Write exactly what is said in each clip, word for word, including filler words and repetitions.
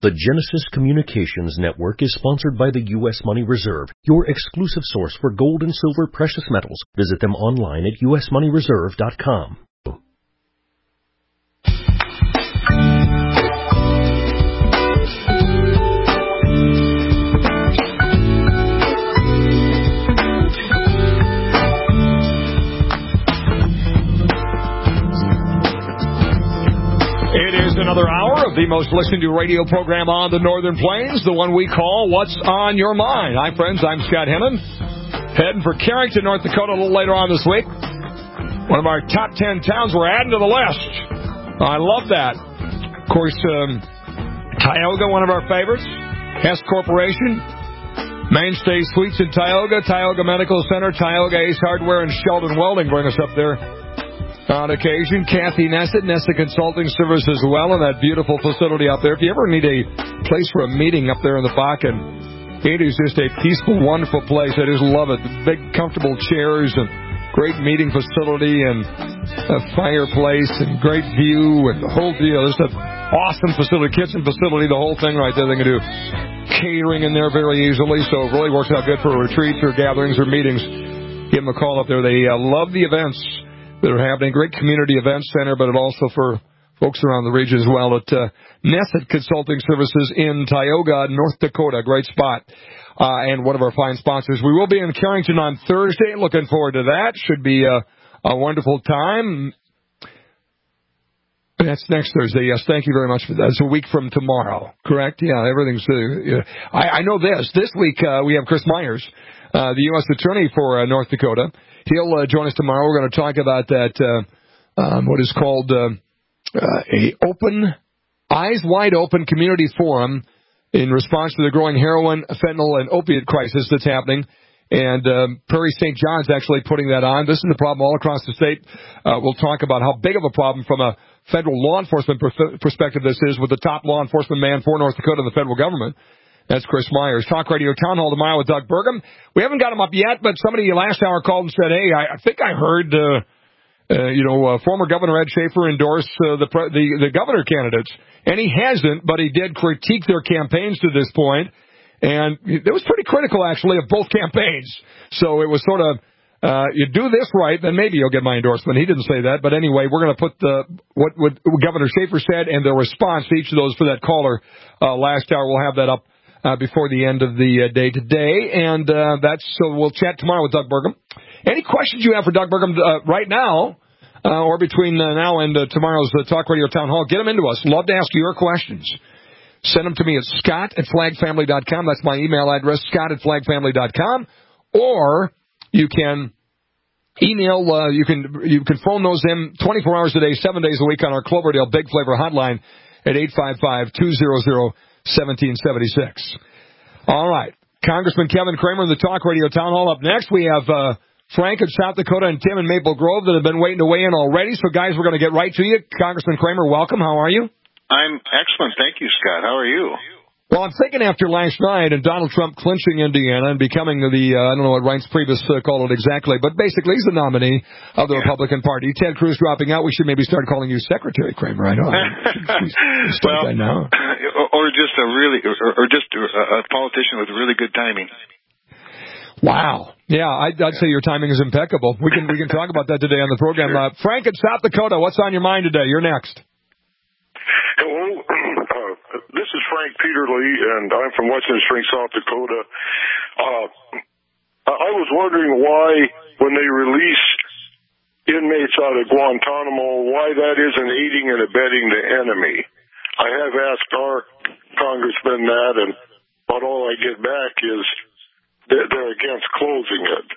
The Genesis Communications Network is sponsored by the U S Money Reserve, your exclusive source for gold and silver precious metals. Visit them online at u s money reserve dot com. Another hour of the most listened to radio program on the Northern Plains, the one we call What's on Your Mind. Hi, friends. I'm Scott Hennon, heading for Carrington, North Dakota, a little later on this week. One of our top ten towns we're adding to the list. I love that. Of course, um, Tioga, one of our favorites. Hess Corporation, Mainstay Suites in Tioga, Tioga Medical Center, Tioga Ace Hardware, and Sheldon Welding bring us up there on occasion. Kathy Nessett, Nessett Consulting Service as well, in that beautiful facility up there. If you ever need a place for a meeting up there in the Bakken, it is just a peaceful, wonderful place. I just love it. The big, comfortable chairs and great meeting facility and a fireplace and great view and the whole deal. Just an awesome facility, kitchen facility, the whole thing right there. They can do catering in there very easily, so it really works out good for retreats or gatherings or meetings. Give them a call up there. They uh, love the events that are happening. Great community event center, but also for folks around the region as well at uh, Nessett Consulting Services in Tioga, North Dakota. Great spot. Uh, and one of our fine sponsors. We will be in Carrington on Thursday. Looking forward to that. Should be a, a wonderful time. That's next Thursday. Yes, thank you very much for that. It's a week from tomorrow, correct? Yeah, everything's... Uh, yeah. I, I know this. This week uh, we have Chris Myers, uh, the U S Attorney for uh, North Dakota. He'll uh, join us tomorrow. We're going to talk about that, uh, um, what is called uh, uh, a open, eyes wide open community forum in response to the growing heroin, fentanyl, and opiate crisis that's happening. And um, Prairie Saint John's actually putting that on. This is the problem all across the state. Uh, we'll talk about how big of a problem from a federal law enforcement per- perspective this is with the top law enforcement man for North Dakota and the federal government. That's Chris Myers. Talk Radio Town Hall tomorrow with Doug Burgum. We haven't got him up yet, but somebody last hour called and said, hey, I, I think I heard, uh, uh, you know, uh, former Governor Ed Schaefer endorse uh, the, pre- the the governor candidates. And he hasn't, but he did critique their campaigns to this point. And it was pretty critical, actually, of both campaigns. So it was sort of, uh, you do this right, then maybe you'll get my endorsement. He didn't say that. But anyway, we're going to put the what, what Governor Schaefer said and the response to each of those for that caller uh, last hour. We'll have that up Uh, before the end of the uh, day today, and uh, that's so we'll chat tomorrow with Doug Burgum. Any questions you have for Doug Burgum uh, right now, uh, or between uh, now and uh, tomorrow's uh, Talk Radio Town Hall, get them into us. Love to ask you your questions. Send them to me at scott at flag family dot com. That's my email address, scott at flag family dot com. Or you can email, uh, you can you can phone those in twenty-four hours a day, seven days a week on our Cloverdale Big Flavor hotline at eight five five, two hundred, seventeen seventy-six. All right. Congressman Kevin Cramer in the Talk Radio Town Hall. Up next, we have uh, Frank in South Dakota and Tim in Maple Grove that have been waiting to weigh in already. So, guys, we're going to get right to you. Congressman Cramer, welcome. How are you? I'm excellent. Thank you, Scott. How are you? Well, I'm thinking after last night and Donald Trump clinching Indiana and becoming the, uh, I don't know what Reince Priebus uh, called it exactly, but basically he's the nominee of the yeah. Republican Party. Ted Cruz dropping out. We should maybe start calling you Secretary Cramer. I know. well, right now. Or just a really, or, or just a politician with really good timing. Wow. Yeah, I'd, I'd say your timing is impeccable. We can we can talk about that today on the program. Sure. Uh, Frank in South Dakota, what's on your mind today? You're next. Hello, uh, this is Frank Peterly, and I'm from Western Springs, South Dakota. Uh, I was wondering why, when they release inmates out of Guantanamo, why that isn't aiding and abetting the enemy. I have asked our congressman that, and but all I get back is they're, they're against closing it.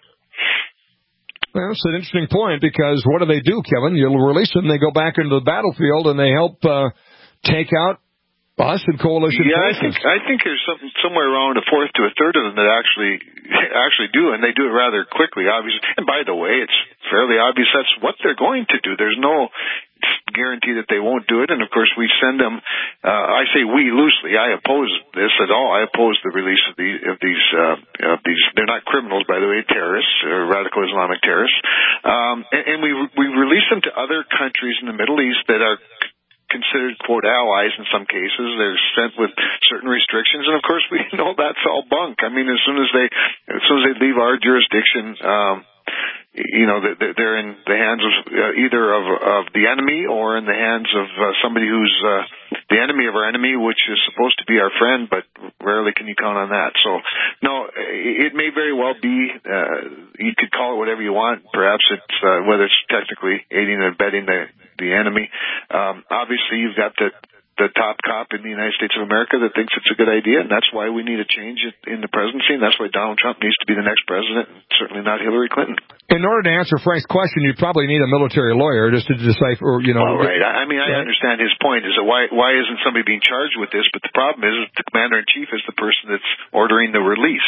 Well, it's an interesting point, because what do they do, Kevin? You'll release them, they go back into the battlefield, and they help uh, take out us and coalition yeah, forces. I think I think there's something somewhere around a fourth to a third of them that actually actually do, and they do it rather quickly, obviously. And by the way, it's fairly obvious that's what they're going to do. There's no guarantee that they won't do it, and of course we send them. Uh, I say we loosely. I oppose this at all. I oppose the release of, the, of these. Uh, of these. They're not criminals, by the way, terrorists or radical Islamic terrorists. Um, and, and we we release them to other countries in the Middle East that are considered, quote, allies in some cases. They're sent with certain restrictions, and of course we know that's all bunk. I mean, as soon as they, as soon as they leave our jurisdiction, um, you know, they're in the hands of uh, either of, of the enemy or in the hands of uh, somebody who's uh, the enemy of our enemy, which is supposed to be our friend, but rarely can you count on that. So, no, it may very well be, uh, you could call it whatever you want. Perhaps it's, uh, whether it's technically aiding and abetting the, the enemy. Um, obviously, you've got the the top cop in the United States of America that thinks it's a good idea, and that's why we need a change in the presidency, and that's why Donald Trump needs to be the next president, and certainly not Hillary Clinton. In order to answer Frank's question, you probably need a military lawyer just to decipher, you know. Well, right. I mean, I understand his point, is that why why isn't somebody being charged with this? But the problem is the commander-in-chief is the person that's ordering the release.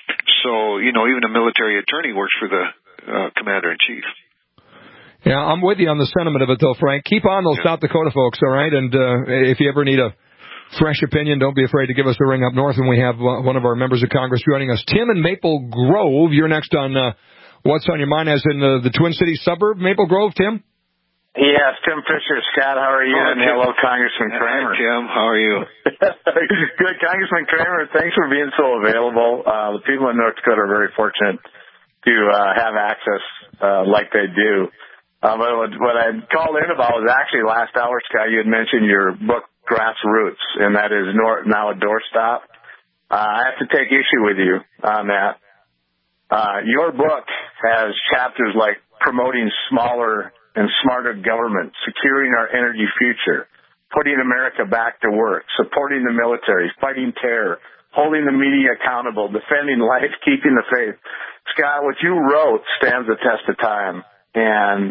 So, you know, even a military attorney works for the uh, commander-in-chief. Yeah, I'm with you on the sentiment of it, though, Frank. Keep on those yeah. South Dakota folks, all right? And uh, if you ever need a fresh opinion, don't be afraid to give us a ring up north, and we have uh, one of our members of Congress joining us. Tim in Maple Grove, you're next on uh, What's on Your Mind, as in uh, the Twin Cities suburb, Maple Grove, Tim? Yes, Tim Fisher. Scott, how are you? Oh, and hello, Congressman Kramer. Hi, Tim. How are you? Good, Congressman Kramer. Thanks for being so available. Uh, the people in North Dakota are very fortunate to uh, have access uh, like they do. Uh, but what, what I called in about was actually last hour, Scott, you had mentioned your book, Grassroots, and that is nor- now a doorstop. Uh, I have to take issue with you on that. Uh, your book has chapters like promoting smaller and smarter government, securing our energy future, putting America back to work, supporting the military, fighting terror, holding the media accountable, defending life, keeping the faith. Scott, what you wrote stands the test of time. And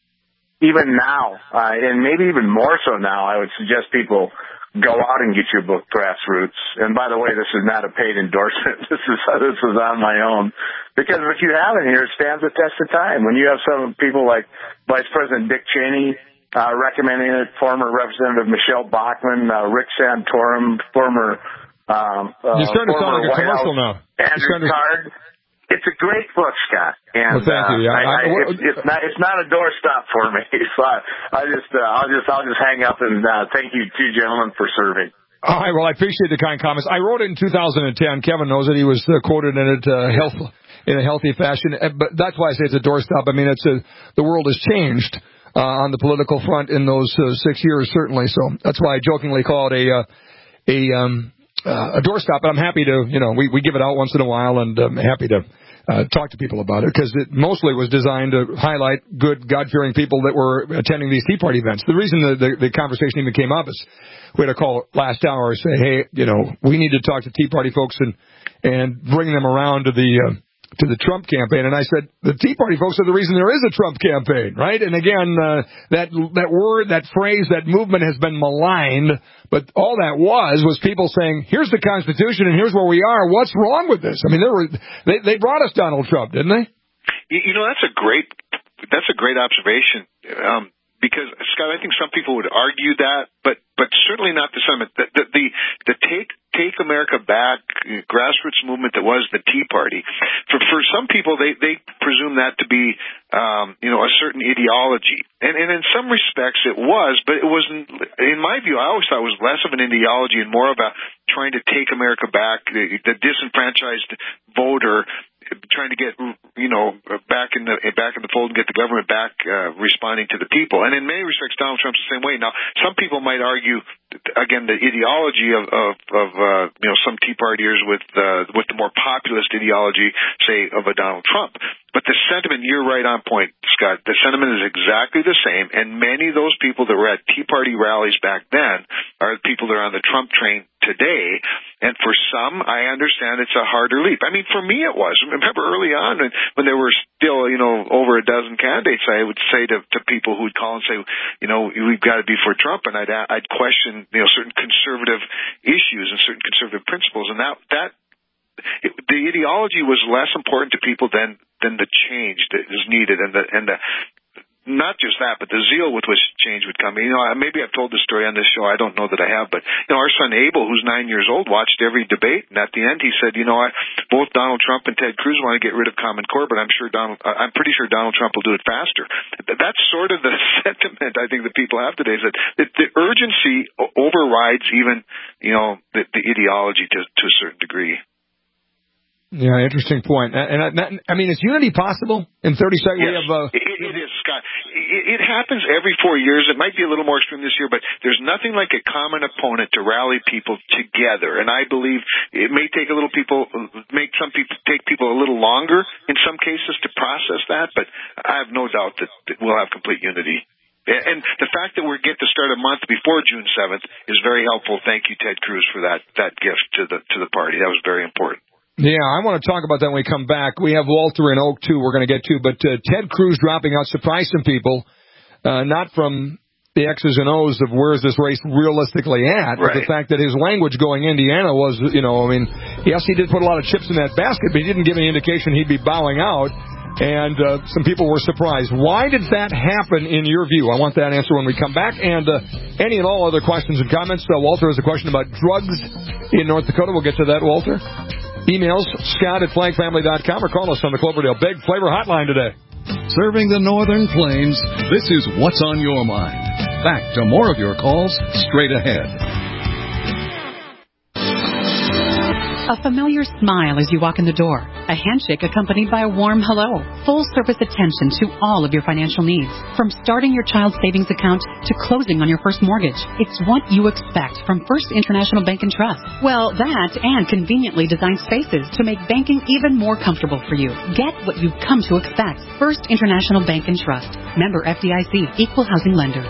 even now, uh, and maybe even more so now, I would suggest people go out and get your book, Grassroots. And by the way, this is not a paid endorsement. This is this is on my own. Because if you haven't here, it stands the test of time. When you have some people like Vice President Dick Cheney uh, recommending it, former Representative Michelle Bachmann, uh, Rick Santorum, former um, uh, You're starting to sound like a White commercial House, now. Andrew Card. It's a great book, Scott, and well, thank you. Yeah. uh, I, I, I, I, it's, it's not it's not a doorstop for me. So I, I just uh, I'll just I'll just hang up and uh, thank you two gentlemen for serving. All right. Well, I appreciate the kind comments. I wrote it in two thousand ten. Kevin knows it. He was uh, quoted in it uh, health in a healthy fashion. But that's why I say it's a doorstop. I mean, it's a, the world has changed uh, on the political front in those uh, six years, certainly. So that's why I jokingly call it a uh, a um, uh, a doorstop. But I'm happy to, you know, we, we give it out once in a while, and I'm happy to uh, talk to people about it, because it mostly was designed to highlight good, God-fearing people that were attending these Tea Party events. The reason the, the, the conversation even came up is we had a call last hour and say, hey, you know, we need to talk to Tea Party folks and and bring them around to the uh, to the Trump campaign. And I said, the Tea Party folks are the reason there is a Trump campaign, right? And again, uh, that that word, that phrase, that movement has been maligned, but all that was was people saying, here's the Constitution and here's where we are. What's wrong with this? I mean, they were they, they brought us Donald Trump, didn't they? You, you know, that's a great that's a great observation. Um, Because, Scott, I think some people would argue that, but but certainly not the sentiment. The, the, the, the Take Take America Back grassroots movement that was the Tea Party, for for some people, they, they presume that to be, um, you know, a certain ideology. And, and in some respects it was, but it wasn't, in my view, I always thought it was less of an ideology and more about trying to take America back, the, the disenfranchised voter, trying to get, you know, back in the back in the fold and get the government back uh, responding to the people. And in many respects, Donald Trump's the same way. Now, some people might argue, again, the ideology of, of, of uh, you know, some Tea Partiers with uh, with the more populist ideology, say, of a Donald Trump. But the sentiment, you're right on point, Scott. The sentiment is exactly the same, and many of those people that were at Tea Party rallies back then are the people that are on the Trump train today. And for some, I understand it's a harder leap. I mean, for me it was. Remember early on when, when there were still, you know, over a dozen candidates, I would say to, to people who would call and say, you know, we've got to be for Trump, and I'd, I'd question, you know, certain conservative issues and certain conservative principles, and that, that, it, the ideology was less important to people than, than the change that is needed, and the, and the, not just that, but the zeal with which change would come. You know, maybe I've told this story on this show. I don't know that I have, but you know, our son Abel, who's nine years old, watched every debate, and at the end he said, you know, I, both Donald Trump and Ted Cruz want to get rid of Common Core, but I'm sure Donald, I'm pretty sure Donald Trump will do it faster. That's sort of the sentiment I think that people have today, is that the, the urgency overrides even, you know, the, the ideology to, to a certain degree. Yeah, interesting point. And I, I mean, is unity possible in thirty seconds? Yes, we have, uh, it, it is, Scott. It, it happens every four years. It might be a little more extreme this year, but there's nothing like a common opponent to rally people together. And I believe it may take a little people, make some people take people a little longer in some cases to process that, but I have no doubt that, that we'll have complete unity. And the fact that we get to start a month before June seventh is very helpful. Thank you, Ted Cruz, for that that gift to the to the party. That was very important. Yeah, I want to talk about that when we come back. We have Walter and Oak, too, we're going to get to. But uh, Ted Cruz dropping out surprised some people, uh, not from the X's and O's of where's this race realistically at, but right. the fact that his language going Indiana was, you know, I mean, yes, he did put a lot of chips in that basket, but he didn't give any indication he'd be bowing out. And uh, some people were surprised. Why did that happen in your view? I want that answer when we come back. And uh, any and all other questions and comments. Uh, Walter has a question about drugs in North Dakota. We'll get to that, Walter. Emails, Scott at flag family dot com, or call us on the Cloverdale Big Flavor Hotline today. Serving the Northern Plains, this is What's on Your Mind. Back to more of your calls straight ahead. A familiar smile as you walk in the door. A handshake accompanied by a warm hello. Full-service attention to all of your financial needs. From starting your child's savings account to closing on your first mortgage. It's what you expect from First International Bank and Trust. Well, that and conveniently designed spaces to make banking even more comfortable for you. Get what you've come to expect. First International Bank and Trust. Member F D I C. Equal Housing Lender.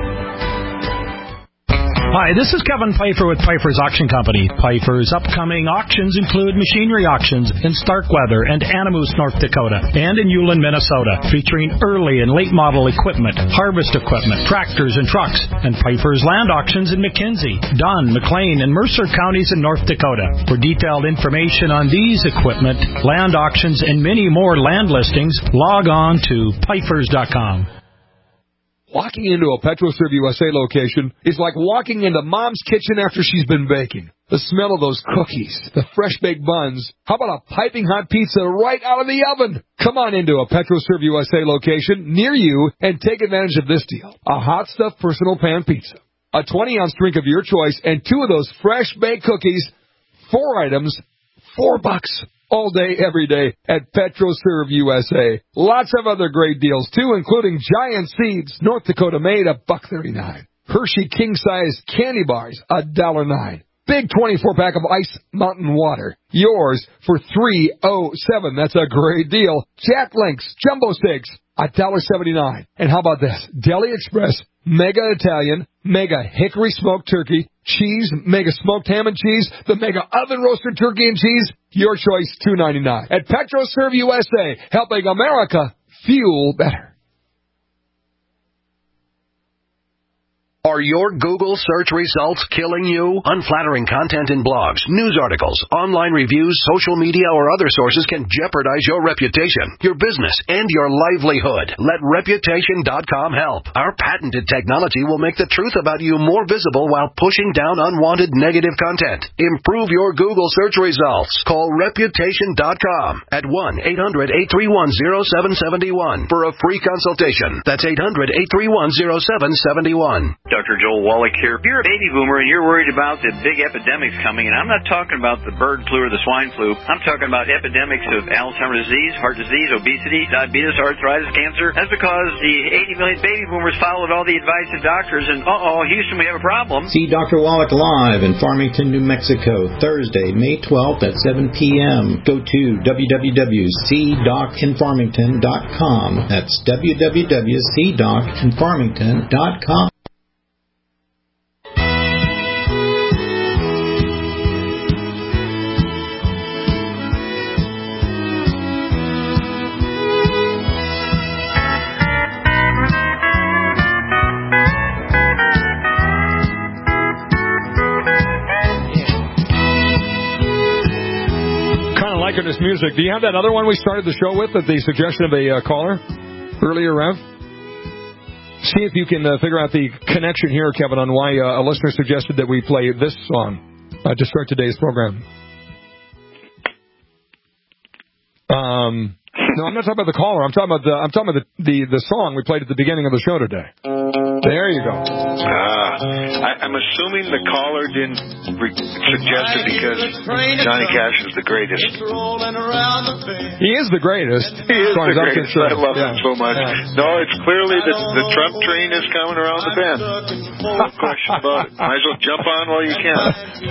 Hi, this is Kevin Pfeiffer with Pfeiffer's Auction Company. Pfeiffer's upcoming auctions include machinery auctions in Starkweather and Animus, North Dakota, and in Ulen, Minnesota, featuring early and late model equipment, harvest equipment, tractors and trucks, and Pfeiffer's land auctions in McKenzie, Dunn, McLean, and Mercer counties in North Dakota. For detailed information on these equipment, land auctions, and many more land listings, log on to Pfeiffer's dot com. Walking into a PetroServe U S A location is like walking into Mom's kitchen after she's been baking. The smell of those cookies, the fresh-baked buns. How about a piping hot pizza right out of the oven? Come on into a PetroServe U S A location near you and take advantage of this deal. A hot stuffed personal pan pizza, a twenty-ounce drink of your choice, and two of those fresh-baked cookies. Four items, four bucks. All day, every day at PetroServe U S A. Lots of other great deals, too, including Giant Seeds, North Dakota made, a buck thirty-nine. Hershey king-size candy bars, a dollar nine. Big twenty-four pack of Ice Mountain Water, yours for three oh seven. That's a great deal. Jack Links, jumbo steaks, a dollar seventy-nine. And how about this? Deli Express, Mega Italian, Mega Hickory Smoked Turkey, cheese, Mega Smoked Ham and Cheese, the Mega Oven Roasted Turkey and Cheese, your choice, two ninety-nine. At PetroServe U S A, helping America fuel better. Are your Google search results killing you? Unflattering content in blogs, news articles, online reviews, social media, or other sources can jeopardize your reputation, your business, and your livelihood. Let Reputation dot com help. Our patented technology will make the truth about you more visible while pushing down unwanted negative content. Improve your Google search results. Call Reputation dot com at one eight hundred eight three one oh seven seven one for a free consultation. That's eight hundred eight three one oh seven seven one. Doctor Joel Wallach here. If you're a baby boomer and you're worried about the big epidemics coming, and I'm not talking about the bird flu or the swine flu, I'm talking about epidemics of Alzheimer's disease, heart disease, obesity, diabetes, arthritis, cancer. That's because the eighty million baby boomers followed all the advice of doctors, and uh-oh, Houston, we have a problem. See Doctor Wallach live in Farmington, New Mexico, Thursday, May twelfth at seven p.m. Go to w w w dot c doc in farmington dot com. That's w w w dot c doc in farmington dot com. This music. Do you have that other one we started the show with at the suggestion of a uh, caller earlier, Rev? see if you can uh, figure out the connection here, Kevin, on why uh, a listener suggested that we play this song uh, to start today's program. Um, no, I'm not talking about the caller. I'm talking about the I'm talking about the, the, the song we played at the beginning of the show today. There you go. Ah, I, I'm assuming the caller didn't re- suggest it because Johnny Cash is the greatest. He is the greatest. He is the greatest. I love yeah. him so much. Yeah. No, it's clearly the, the Trump train is coming around the bend. No question about it. Might as well jump on while you can.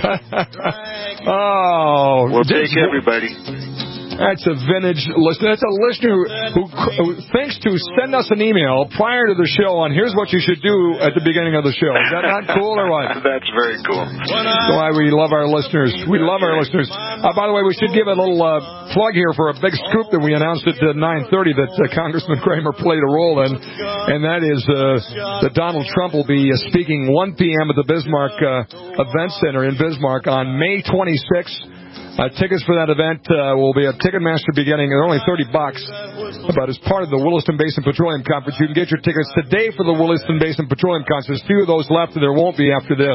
Oh, we'll take everybody. That's a vintage listener. That's a listener who, who, who thinks to send us an email prior to the show on here's what you should do at the beginning of the show. Is that not cool or what? That's very cool. That's why we love our listeners. We love our listeners. Uh, by the way, we should give a little uh, plug here for a big scoop that we announced at uh, nine thirty that uh, Congressman Kramer played a role in, and that is uh, that Donald Trump will be uh, speaking one p.m. at the Bismarck uh, Event Center in Bismarck on May twenty-sixth. Uh, tickets for that event uh, will be at Ticketmaster beginning. They're only thirty bucks, but as part of the Williston Basin Petroleum Conference, you can get your tickets today for the Williston Basin Petroleum Conference. There's few of those left, and there won't be after this.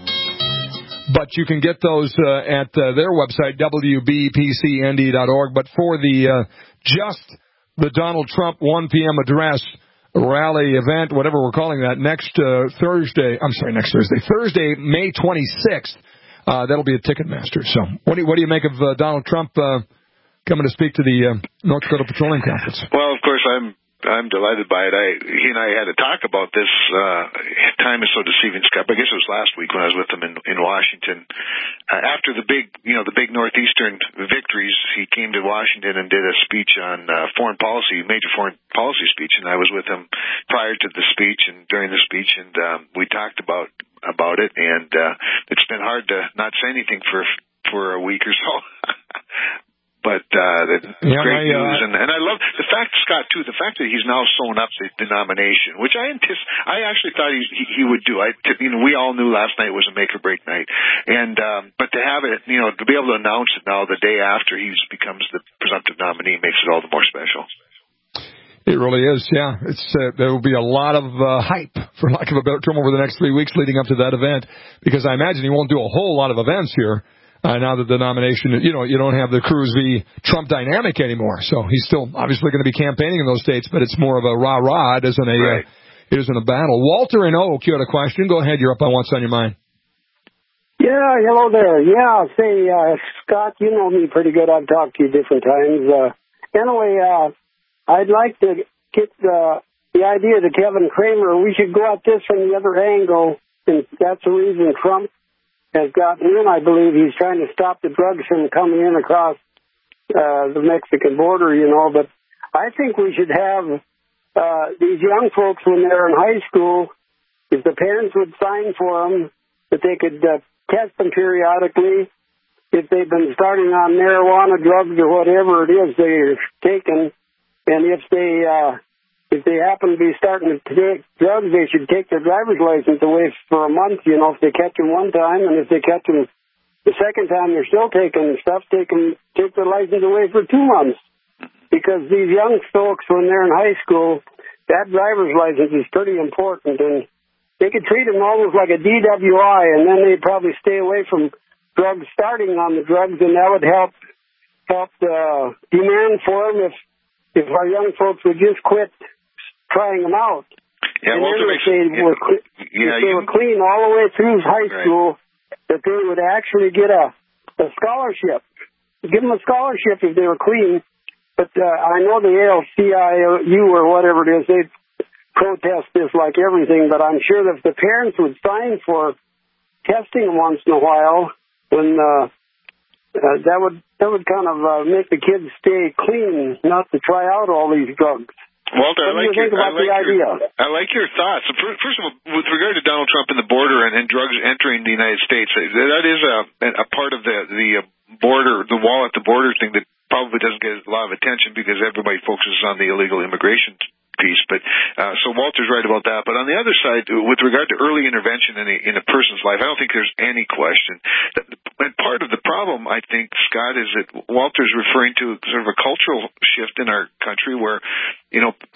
But you can get those uh, at uh, their website, W B P C N D dot org. But for the uh, just the Donald Trump one p.m. address rally event, whatever we're calling that, next uh, Thursday, I'm sorry, next Thursday, Thursday, May twenty-sixth, Uh, that'll be at Ticketmaster. So, what do you, what do you make of uh, Donald Trump uh, coming to speak to the uh, North Dakota Petroleum Conference? Well, of course, I'm I'm delighted by it. I he and I had a talk about this. Uh, time is so deceiving, Scott. I guess it was last week when I was with him in in Washington. Uh, after the big, you know, the big Northeastern victories, he came to Washington and did a speech on uh, foreign policy, major foreign policy speech, and I was with him prior to the speech and during the speech, and um, we talked about. about it, and uh, it's been hard to not say anything for for a week or so. But uh, the yeah, great I, uh, news, and, and I love the fact, Scott, too, the fact that he's now sewn up the, the nomination, which I anticip- I actually thought he, he, he would do. I, to, you know, we all knew last night was a make or break night, and um, but to have it, you know, to be able to announce it now the day after he becomes the presumptive nominee makes it all the more special. It really is, yeah. It's uh, there will be a lot of uh, hype, for lack of a better term, over the next three weeks leading up to that event, because I imagine he won't do a whole lot of events here uh, now that the nomination, you know, you don't have the Cruz v. Trump dynamic anymore. So he's still obviously going to be campaigning in those states, but it's more of a rah-rah. It isn't a, right. uh, it isn't a battle. Walter in Oak, you had a question. Go ahead. You're up on What's on Your Mind. Yeah, hello there. Yeah, say, uh, Scott, you know me pretty good. I've talked to you different times. Uh, anyway, uh, I'd like to get the, the idea that Kevin Kramer, we should go at this from the other angle, and that's the reason Trump has gotten in, I believe. He's trying to stop the drugs from coming in across uh, the Mexican border, you know, but I think we should have uh, these young folks when they're in high school, if the parents would sign for them, that they could uh, test them periodically, if they've been starting on marijuana, drugs, or whatever it is they're taking. And if they uh, if they happen to be starting to take drugs, they should take their driver's license away for a month, you know, if they catch them one time. And if they catch them the second time they're still taking stuff, take them, take their license away for two months. Because these young folks, when they're in high school, that driver's license is pretty important. And they could treat them almost like a D W I, and then they'd probably stay away from drugs, starting on the drugs, and that would help, help the demand for them if If our young folks would just quit trying them out. Yeah, and Walter then makes, if they, yeah, were, yeah, if they you, were clean all the way through high right. school, that they would actually get a, a scholarship. Give them a scholarship if they were clean. But uh, I know the A L C I U or whatever it is, they protest this like everything, but I'm sure that if the parents would sign for testing them once in a while, when uh, uh, that would that would kind of uh, make the kids stay clean, not to try out all these drugs. Walter, what I like, do you think your, about I, like the idea? your, I like your thoughts. First of all, with regard to Donald Trump and the border and, and drugs entering the United States, that is a, a part of the, the border, the wall at the border thing that probably doesn't get a lot of attention because everybody focuses on the illegal immigration piece. But uh, so Walter's right about that. But on the other side, with regard to early intervention in a, in a person's life, I don't think there's any question. And part of the problem, I think, Scott, is that Walter's referring to sort of a cultural shift in our country where, you know,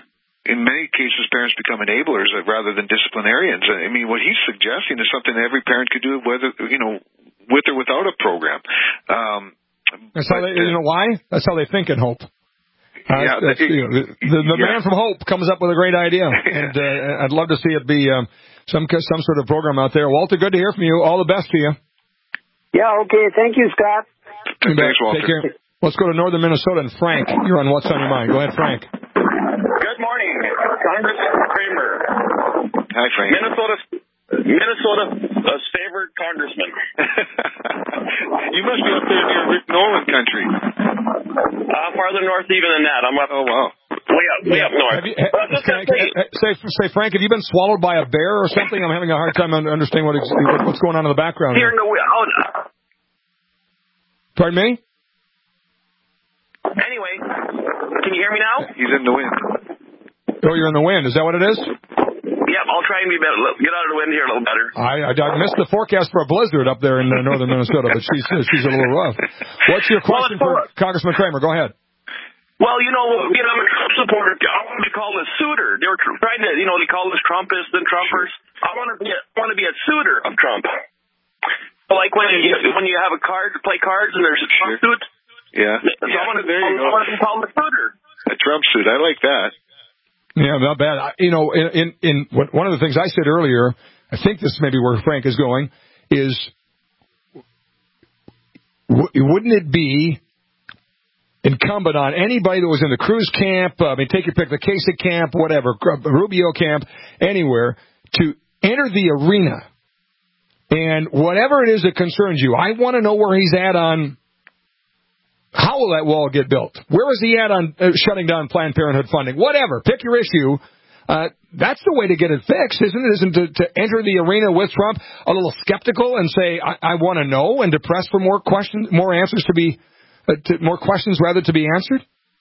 in many cases, parents become enablers rather than disciplinarians. I mean, what he's suggesting is something that every parent could do, whether you know, with or without a program. Um, That's how they, you know why? That's how they think in Hope. Uh, yeah, the, you know, the, the, the yeah. man from Hope comes up with a great idea, and uh, I'd love to see it be um, some some sort of program out there. Walter, good to hear from you. All the best to you. Yeah, okay. Thank you, Scott. Thanks, Walter. Take care. Let's go to northern Minnesota, and Frank, you're on What's on Your Mind. Go ahead, Frank. Good morning, Congressman Kramer. Hi, Frank. Minnesota, Minnesota's favorite congressman. You must be up there near Rick Nolan country. Uh, farther north even than that. I'm up. Oh, wow. Way up, way yeah. up north. Have you, ha, Frank, say, say, Frank, have you been swallowed by a bear or something? I'm having a hard time understanding what, what's going on in the background here. here. In the, oh, Pardon me? Anyway, can you hear me now? He's in the wind. Oh, you're in the wind. Is that what it is? Yep, I'll try and be better. Get out of the wind here a little better. I, I, I missed the forecast for a blizzard up there in uh, northern Minnesota, but she's she's a little rough. What's your question well, for Congressman Kramer? Go ahead. Well, you know, you know, I'm a Trump supporter. I want to be called a suitor. They were trying to, you know, they call us Trumpists and Trumpers. I want to be a, I want to be a suitor of Trump. Like when you when you have a card to play cards and there's a Trump suit. Yeah. So yeah. I want to, there you I go. want to be called a suitor. A Trump suit. I like that. Yeah, not bad. I, you know, in, in in one of the things I said earlier, I think this may be where Frank is going, is w- wouldn't it be incumbent on anybody that was in the Cruz camp, uh, I mean, take your pick, the Kasich camp, whatever, Rubio camp, anywhere, to enter the arena and whatever it is that concerns you, I want to know where he's at on how will that wall get built? Where is he at on uh, shutting down Planned Parenthood funding? Whatever. Pick your issue. Uh, that's the way to get it fixed, isn't it? Isn't to, to enter the arena with Trump a little skeptical and say, I, I want to know, and to press for more questions, more answers to be, uh, to, more questions rather to be answered?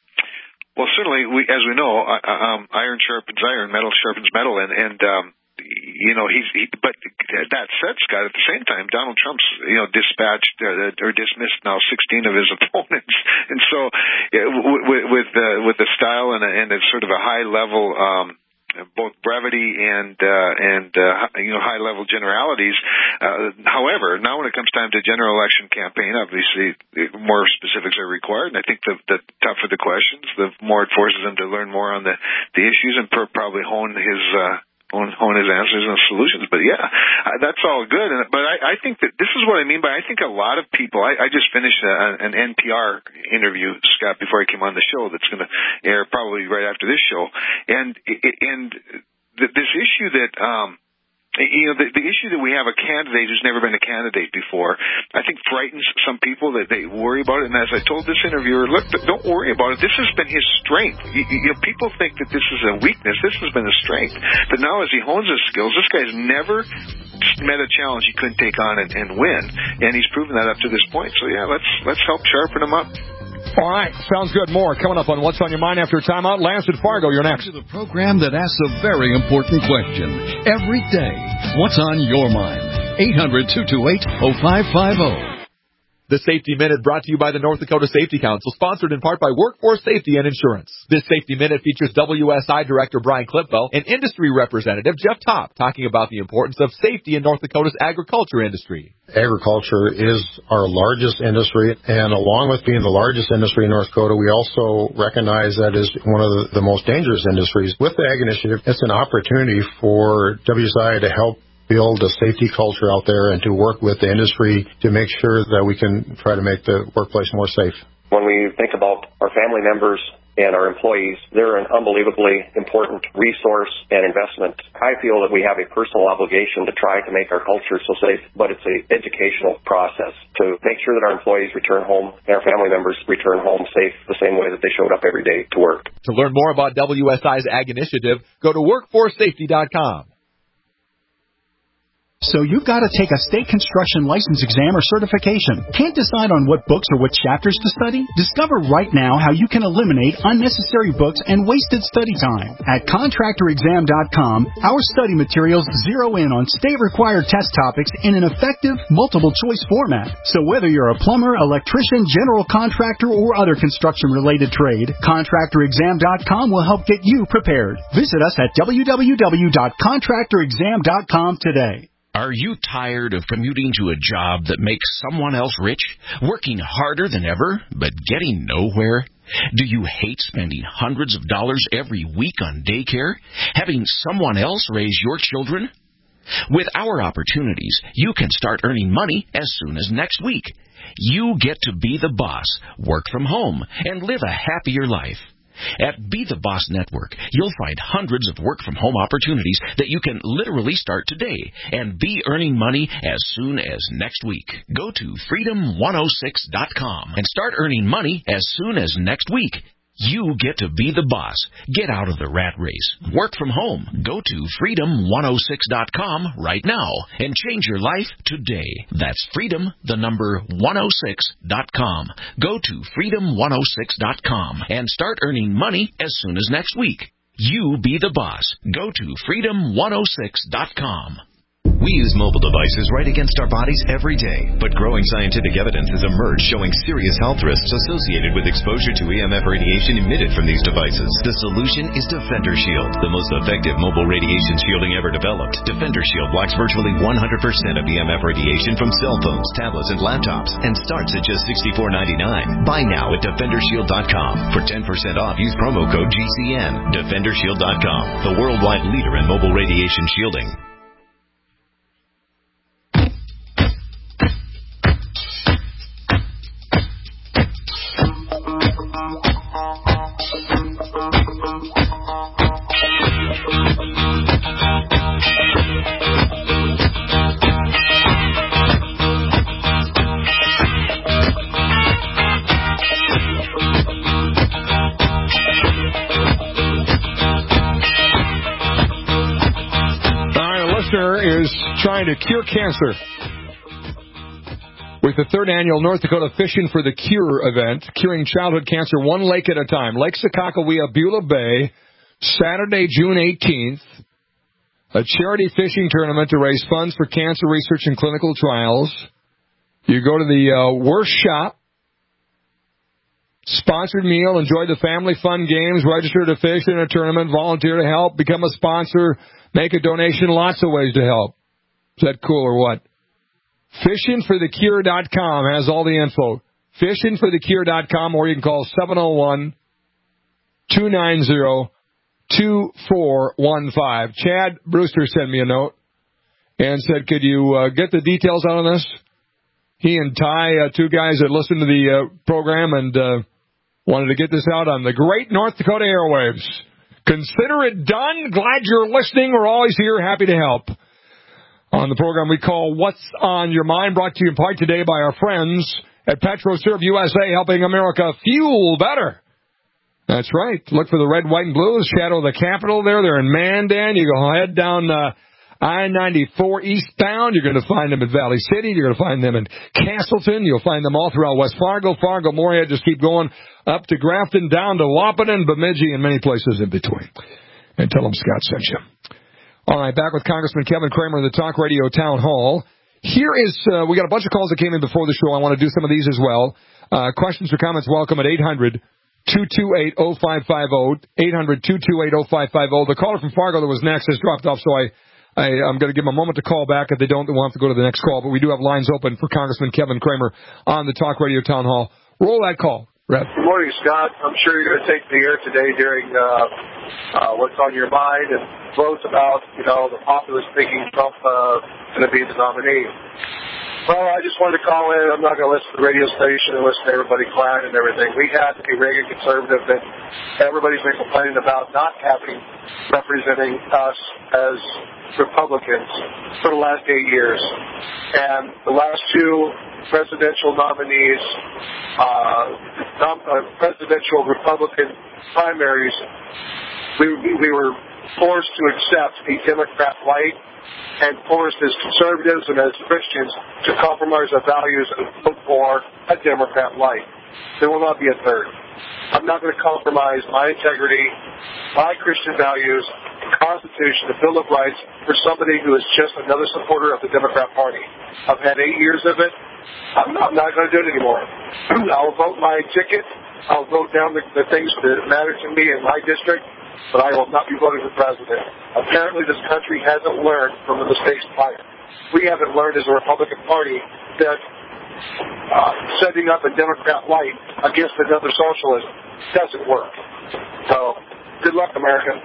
Well, certainly, we, as we know, uh, um, iron sharpens iron, metal sharpens metal, and, and um, you know, he's, he, but that said, Scott, at the same time, Donald Trump's, you know, dispatched uh, or dismissed now sixteen of his opponents. And so uh, with, with, uh, with the style and a, and a sort of a high level, um, both brevity and, uh, and, uh, you know, high level generalities. Uh, however, now when it comes time to general election campaign, obviously more specifics are required. And I think the, the tougher the questions, the more it forces him to learn more on the, the issues and per, probably hone his, uh, hone his answers and solutions. But yeah, that's all good. But I, I think that this is what I mean by, I think a lot of people, I, I just finished a, an N P R interview, Scott, before I came on the show that's going to air probably right after this show. And, and this issue that, um, you know, the, the issue that we have a candidate who's never been a candidate before, I think frightens some people that they worry about it. And as I told this interviewer, look, don't worry about it. This has been his strength. You, you know, people think that this is a weakness. This has been a strength. But now as he hones his skills, this guy's never met a challenge he couldn't take on and, and win. And he's proven that up to this point. So yeah, let's, let's help sharpen him up. All right, sounds good. More coming up on What's on Your Mind after a timeout. Lance and Fargo, you're next. To the program that asks a very important question every day. What's on your mind? eight hundred, two two eight, oh five five oh. The Safety Minute brought to you by the North Dakota Safety Council, sponsored in part by Workforce Safety and Insurance. This Safety Minute features W S I Director Brian Klipfel and Industry Representative Jeff Topp talking about the importance of safety in North Dakota's agriculture industry. Agriculture is our largest industry, and along with being the largest industry in North Dakota, we also recognize that is one of the, the most dangerous industries. With the Ag Initiative, it's an opportunity for W S I to help build a safety culture out there and to work with the industry to make sure that we can try to make the workplace more safe. When we think about our family members and our employees, they're an unbelievably important resource and investment. I feel that we have a personal obligation to try to make our culture so safe, but it's an educational process to make sure that our employees return home and our family members return home safe the same way that they showed up every day to work. To learn more about W S I's Ag Initiative, go to workforce safety dot com. So you've got to take a state construction license exam or certification. Can't decide on what books or what chapters to study? Discover right now how you can eliminate unnecessary books and wasted study time. At contractor exam dot com, our study materials zero in on state-required test topics in an effective, multiple-choice format. So whether you're a plumber, electrician, general contractor, or other construction-related trade, contractor exam dot com will help get you prepared. Visit us at w w w dot contractor exam dot com today. Are you tired of commuting to a job that makes someone else rich, working harder than ever, but getting nowhere? Do you hate spending hundreds of dollars every week on daycare, having someone else raise your children? With our opportunities, you can start earning money as soon as next week. You get to be the boss, work from home, and live a happier life. At Be the Boss Network, you'll find hundreds of work-from-home opportunities that you can literally start today and be earning money as soon as next week. Go to freedom one oh six dot com and start earning money as soon as next week. You get to be the boss. Get out of the rat race. Work from home. Go to freedom one oh six dot com right now and change your life today. That's freedom, the number one oh six dot com. Go to freedom one oh six dot com and start earning money as soon as next week. You be the boss. Go to freedom one oh six dot com. We use mobile devices right against our bodies every day, but growing scientific evidence has emerged showing serious health risks associated with exposure to E M F radiation emitted from these devices. The solution is Defender Shield, the most effective mobile radiation shielding ever developed. Defender Shield blocks virtually one hundred percent of E M F radiation from cell phones, tablets, and laptops, and starts at just sixty-four ninety-nine. Buy now at defender shield dot com. For ten percent off, use promo code G C N. defender shield dot com, the worldwide leader in mobile radiation shielding. Is trying to cure cancer with the third annual North Dakota Fishing for the Cure event, curing childhood cancer one lake at a time. Lake Sakakawea, Beulah Bay, Saturday, June eighteenth, a charity fishing tournament to raise funds for cancer research and clinical trials. You go to the uh, Worst Shop, sponsored meal, enjoy the family fun games, register to fish in a tournament, volunteer to help, become a sponsor, make a donation, lots of ways to help. Is that cool or what? fishing for the cure dot com has all the info. fishing for the cure dot com, or you can call seven oh one, two nine zero, two four one five. Chad Brewster sent me a note and said, could you uh, get the details out on this? He and Ty, uh, two guys that listen to the uh, program and uh, wanted to get this out on the great North Dakota airwaves. Consider it done. Glad you're listening. We're always here, happy to help. On the program we call What's on Your Mind, brought to you in part today by our friends at PetroServe U S A, helping America fuel better. That's right. Look for the red, white, and blue, the shadow of the Capitol there. They're in Mandan. You go head down uh, I ninety-four eastbound. You're going to find them in Valley City. You're going to find them in Castleton. You'll find them all throughout West Fargo, Fargo, Moorhead. Just keep going up to Grafton, down to Wahpeton, Bemidji, and many places in between. And tell them Scott sent you. All right, back with Congressman Kevin Cramer in the Talk Radio Town Hall. Here is, uh, we got a bunch of calls that came in before the show. I want to do some of these as well. Uh, questions or comments, welcome at eight hundred, two two eight, oh five five oh, eight hundred, two two eight, oh five five oh. The caller from Fargo that was next has dropped off, so I, I, I'm going to give them a moment to call back. If they don't, we'll have to go to the next call. But we do have lines open for Congressman Kevin Cramer on the Talk Radio Town Hall. Roll that call. Rev. Good morning, Scott. I'm sure you're going to take the air today during uh, uh, What's on Your Mind and votes about, you know, the populace thinking Trump uh, is going to be the nominee. Well, I just wanted to call in. I'm not going to listen to the radio station and listen to everybody crying and everything. We had to be Reagan conservative, and everybody's been complaining about not having representing us as Republicans for the last eight years. And the last two presidential nominees, uh, nom- uh, presidential Republican primaries, we, we were forced to accept a Democrat white and forced as conservatives and as Christians to compromise our values and vote for a Democrat light. There will not be a third. I'm not going to compromise my integrity, my Christian values, the Constitution, the Bill of Rights for somebody who is just another supporter of the Democrat Party. I've had eight years of it. I'm not, I'm not going to do it anymore. I'll vote my ticket. I'll vote down the, the things that matter to me in my district, but I will not be voting for president. Apparently this country hasn't learned from the mistakes prior. We haven't learned as a Republican Party that uh, setting up a Democrat light against another socialism doesn't work. So, good luck, America.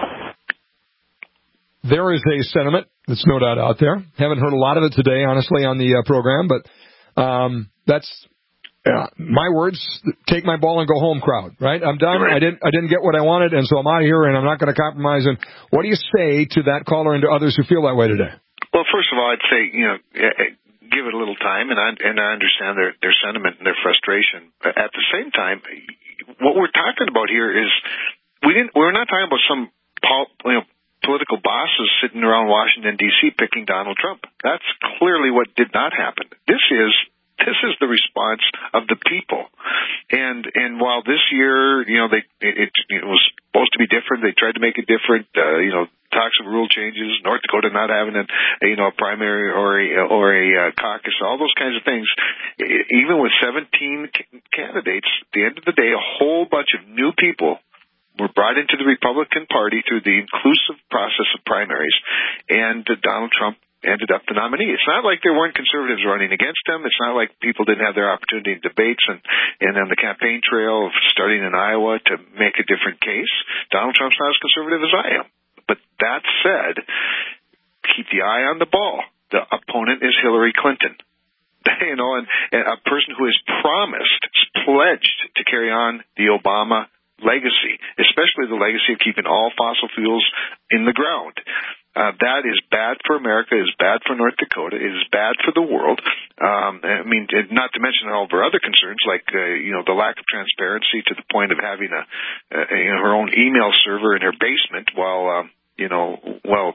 There is a sentiment that's no doubt out there. Haven't heard a lot of it today, honestly, on the uh, program, but um, that's uh, my words. Take my ball and go home, crowd. Right? I'm done. Right. I didn't. I didn't get what I wanted, and so I'm out of here, and I'm not going to compromise. And what do you say to that caller and to others who feel that way today? Well, first of all, I'd say you know. give it a little time, and I, and I understand their, their sentiment and their frustration. At the same time, what we're talking about here is we didn't. We're not talking about some pol, you know, political bosses sitting around Washington D C picking Donald Trump. That's clearly what did not happen. This is this is the response of the people. And and while this year, you know, they it, it was supposed to be different, they tried to make it different. Uh, you know. Talks of rule changes, North Dakota not having a, you know, a primary or a, or a uh, caucus, all those kinds of things. Even with seventeen candidates, at the end of the day, a whole bunch of new people were brought into the Republican Party through the inclusive process of primaries, and uh, Donald Trump ended up the nominee. It's not like there weren't conservatives running against him. It's not like people didn't have their opportunity in debates and, and on the campaign trail of starting in Iowa to make a different case. Donald Trump's not as conservative as I am. But that said, keep the eye on the ball. The opponent is Hillary Clinton. You know, and, and a person who has promised, pledged to carry on the Obama legacy, especially the legacy of keeping all fossil fuels in the ground. Uh, that is bad for America, is bad for North Dakota, it is bad for the world. Um, I mean, not to mention all of her other concerns, like, uh, you know, the lack of transparency to the point of having a, uh, you know, her own email server in her basement while, um, you know, well,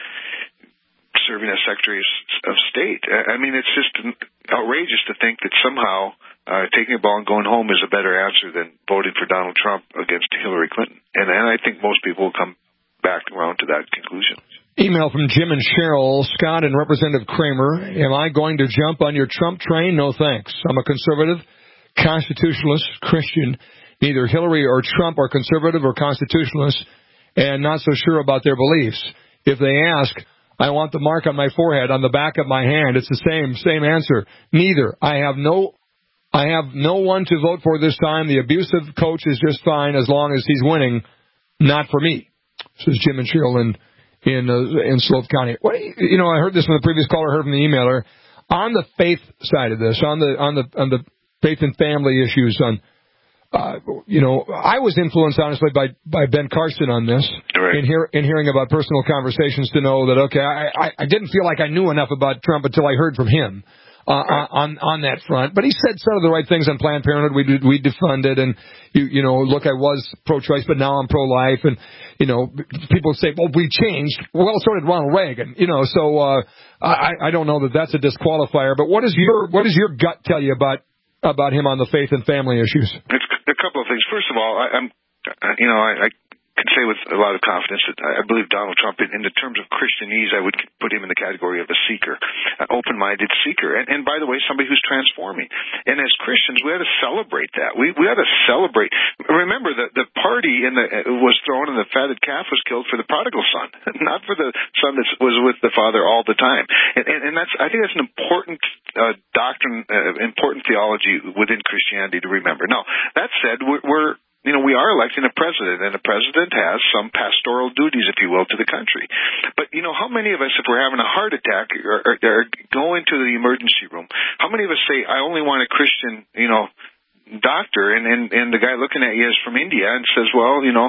serving as Secretary of State. I mean, it's just outrageous to think that somehow uh, taking a ball and going home is a better answer than voting for Donald Trump against Hillary Clinton. And, and I think most people will come back around to that conclusion. Email from Jim and Cheryl. Scott and Representative Kramer, am I going to jump on your Trump train? No thanks. I'm a conservative, constitutionalist, Christian. Neither Hillary or Trump are conservative or constitutionalists, and not so sure about their beliefs. If they ask, I want the mark on my forehead, on the back of my hand, it's the same, same answer. Neither. I have no, I have no one to vote for this time. The abusive coach is just fine as long as he's winning. Not for me. This is Jim and Cheryl in, in, uh, in Slope County. What, you know, I heard this from the previous caller, heard from the emailer. On the faith side of this, on the, on the, on the faith and family issues, on, Uh, you know, I was influenced, honestly, by, by Ben Carson on this, right. in, hear, in hearing about personal conversations to know that, okay, I, I, I didn't feel like I knew enough about Trump until I heard from him uh, right. on on that front. But he said some of the right things on Planned Parenthood. We did, we defunded, and, you, you know, look, I was pro-choice, but now I'm pro-life. And, you know, people say, well, we changed. Well, so did Ronald Reagan. You know, so uh, I, I don't know that that's a disqualifier. But what is your what does your gut tell you about about him on the faith and family issues? It's a couple of things. First of all, I, I'm, you know, I, I can say with a lot of confidence that I believe Donald Trump, in, in the terms of Christianese, I would put him in the category of a seeker, an open-minded seeker. And, and by the way, somebody who's transforming. And as Christians, we ought to celebrate that. We we ought to celebrate. Remember, the the party in the was thrown and the fatted calf was killed for the prodigal son, not for the son that was with the father all the time. And, and, and that's I think that's an important uh, doctrine, uh, important theology within Christianity to remember. Now, that said, we're, we're You know, we are electing a president, and the president has some pastoral duties, if you will, to the country. But, you know, how many of us, if we're having a heart attack or, or, or go into the emergency room, how many of us say, I only want a Christian, you know, doctor, and, and, and the guy looking at you is from India and says, well, you know,